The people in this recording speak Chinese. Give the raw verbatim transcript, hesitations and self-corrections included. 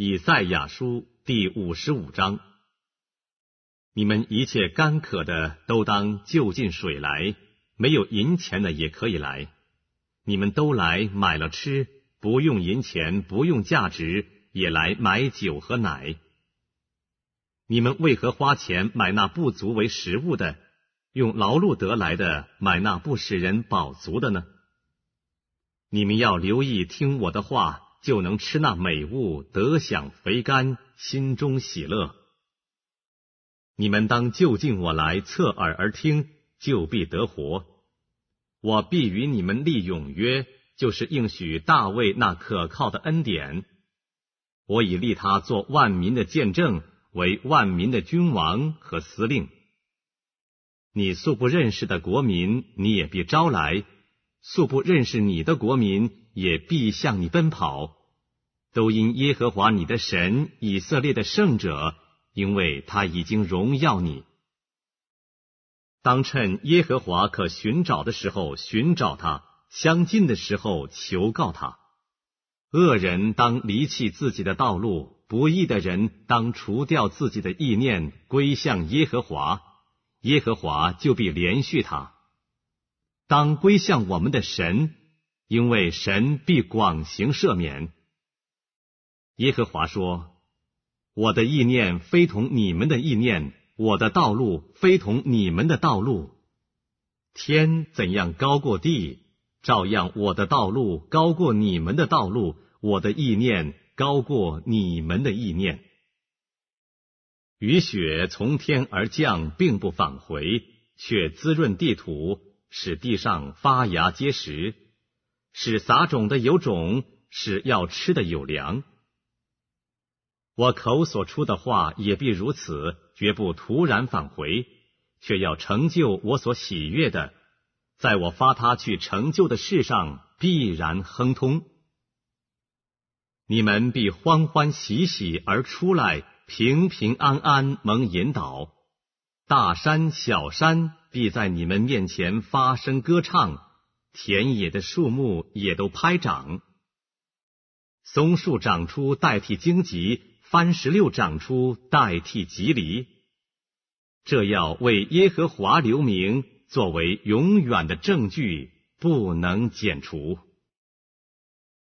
以赛亚书第五十五章。你们一切干渴的都当就近水来，没有银钱的也可以来。你们都来买了吃，不用银钱，不用价值，也来买酒和奶。你们为何花钱买那不足为食物的，用劳碌得来的买那不使人饱足的呢？你们要留意听我的话，就能吃那美物，得享肥甘，心中喜乐。你们当就近我来，侧耳而听，就必得活。我必与你们立永约，就是应许大卫那可靠的恩典。我已立他做万民的见证，为万民的君王和司令。你素不认识的国民，你也必招来；素不认识你的国民，也必向你奔跑。都因耶和华你的神，以色列的圣者，因为他已经荣耀你。当趁耶和华可寻找的时候寻找他，相近的时候求告他。恶人当离弃自己的道路，不义的人当除掉自己的意念，归向耶和华，耶和华就必连续他。当归向我们的神，因为神必广行赦免。耶和华说：我的意念非同你们的意念，我的道路非同你们的道路。天怎样高过地，照样我的道路高过你们的道路，我的意念高过你们的意念。雨雪从天而降，并不返回，却滋润地土，使地上发芽结实，使撒种的有种，使要吃的有粮。我口所出的话也必如此，绝不突然返回，却要成就我所喜悦的，在我发他去成就的事上必然亨通。你们必欢欢喜喜而出来，平平安安蒙引导。大山小山必在你们面前发声歌唱，田野的树木也都拍掌。松树长出代替荆棘，番石榴长出代替棘藜，这要为耶和华留名，作为永远的证据，不能剪除。